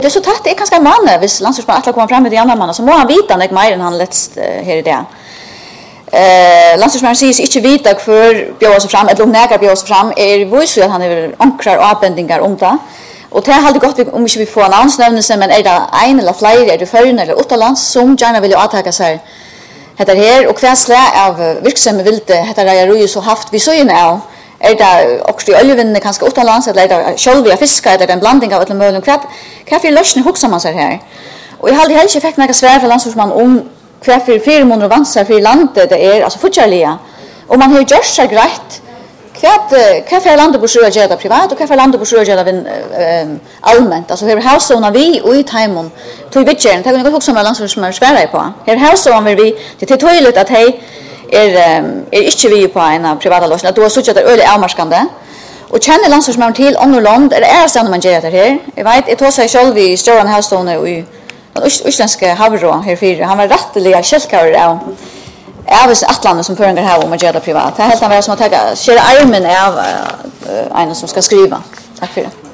Det är så tatt, det är ganska många, hvis landslagsman att komma fram med de andra mannen, så må han vita när mer än han letst här i det. Landslagsmannen säger sig inte vita för bjöa sig fram, eller om nägar bjöa sig fram, vis att han är ankrar och avbändingar om det. Och det har alltid gått om inte vi får namnsnävnelse, men är det en eller flera, är det förrän eller utomlands, som gärna vill avtaka sig detta här, och hver slag av virksomhet vill det, detta har jag så haft vid søgene av. Er det också i oljevinnene kanskje utenlands, eller er det sjølvige fiskar, eller er det en blanding av et eller annet? Hva for løsning hokser man seg her? Og jeg hadde heller ikke fikk noe svar fra landslagsmannen om hva for 400 vanser for landet det er, altså fortjellige. Og man har gjort seg greit. Hva for landet bør gjøre det privat, og hva for landet bør gjøre det allment? Altså, her er havsåna vi og i Taimon, tog vidtjeren, det kan jeg godt hokse med landslagsmannen svære på. Her er havsåna vi, det er tøyligt at hei, ikke vi på en av privata løsning, at du har suttet der øyelig avmarskende. Og kjenner landslagsmannen til andre land, er det stedet man gjør det her. Jeg vet, jeg tog seg selv i Stjøren Havstående og i den østlandske havrå her fire. Han var rettelig kjelkaver av Atlandet som føringer her om man gjør det privat. Det er helt annet som å skjære armen av en som skal skrive. Takk for det.